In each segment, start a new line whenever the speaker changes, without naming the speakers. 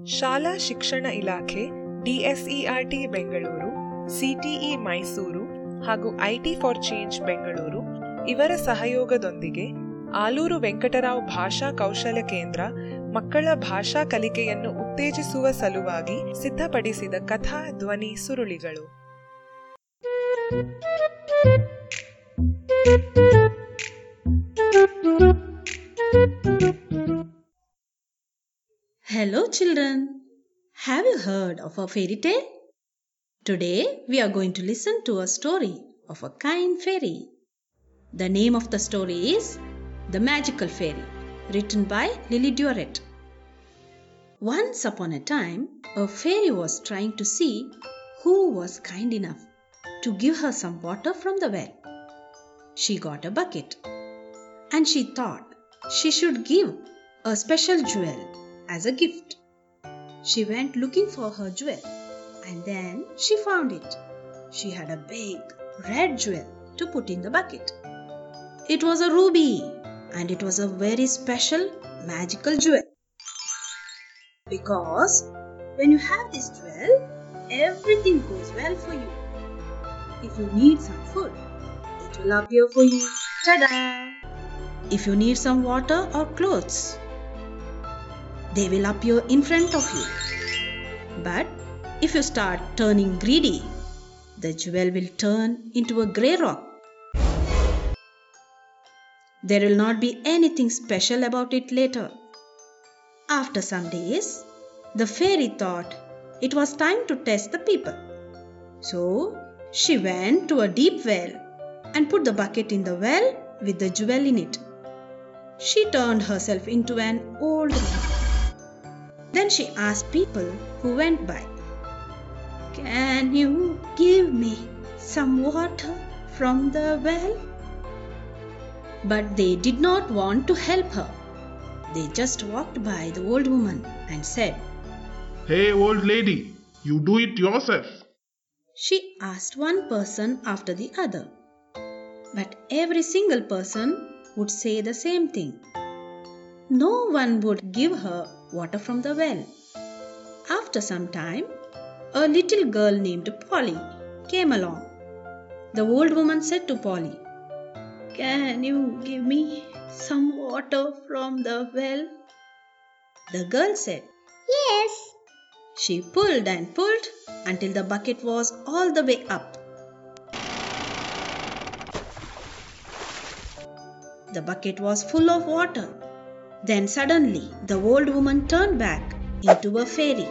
ಶಾಲಾ ಶಿಕ್ಷಣ ಇಲಾಖೆ, DSERT ಬೆಂಗಳೂರು, CTE ಮೈಸೂರು ಹಾಗೂ IT ಫಾರ್ ಚೇಂಜ್ ಬೆಂಗಳೂರು ಇವರ ಸಹಯೋಗದೊಂದಿಗೆ ಆಲೂರು ವೆಂಕಟರಾವ್ ಭಾಷಾ ಕೌಶಲ ಕೇಂದ್ರ ಮಕ್ಕಳ ಭಾಷಾ ಕಲಿಕೆಯನ್ನು ಉತ್ತೇಜಿಸುವ ಸಲುವಾಗಿ ಸಿದ್ಧಪಡಿಸಿದ ಕಥಾ ಧ್ವನಿ ಸುರುಳಿಗಳು.
Hello children, have you heard of a fairy tale? Today we are going to listen to a story of a kind fairy. The name of the story is The Magical Fairy, written by Lily Duret. Once upon a time, a fairy was trying to see who was kind enough to give her some water from the well. She got a bucket and she thought she should give a special jewel as a gift. She went looking for her jewel and then she found it. She had a big red jewel to put in the bucket. It was a ruby and it was a very special magical jewel. Because when you have this jewel, everything goes well for you. If you need some food, it will appear for you. Ta-da! If you need some water or clothes, they will appear in front of you. But if you start turning greedy, the jewel will turn into a grey rock. There will not be anything special about it later. After some days, the fairy thought it was time to test the people. So, she went to a deep well and put the bucket in the well with the jewel in it. She turned herself into an old man. Then she asked people who went by, "Can you give me some water from the well?" But they did not want to help her. They just walked by the old woman and said,
"Hey old lady, you do it yourself."
She asked one person after the other. But every single person would say the same thing. No one would give her water from the well. After some time, a little girl named Polly came along. The old woman said to Polly, "Can you give me some water from the well?" The girl said, "Yes." She pulled and pulled until the bucket was all the way up. The bucket was full of water. Then suddenly the old woman turned back into a fairy.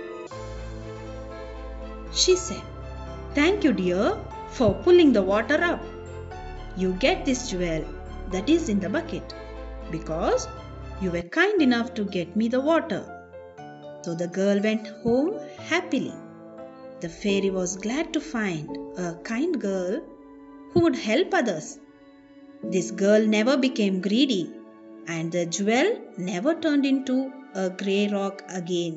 She said, "Thank you, dear, for pulling the water up. You get this jewel that is in the bucket because you were kind enough to get me the water." So the girl went home happily. The fairy was glad to find a kind girl who would help others. This girl never became greedy, and the jewel never turned into a grey rock again.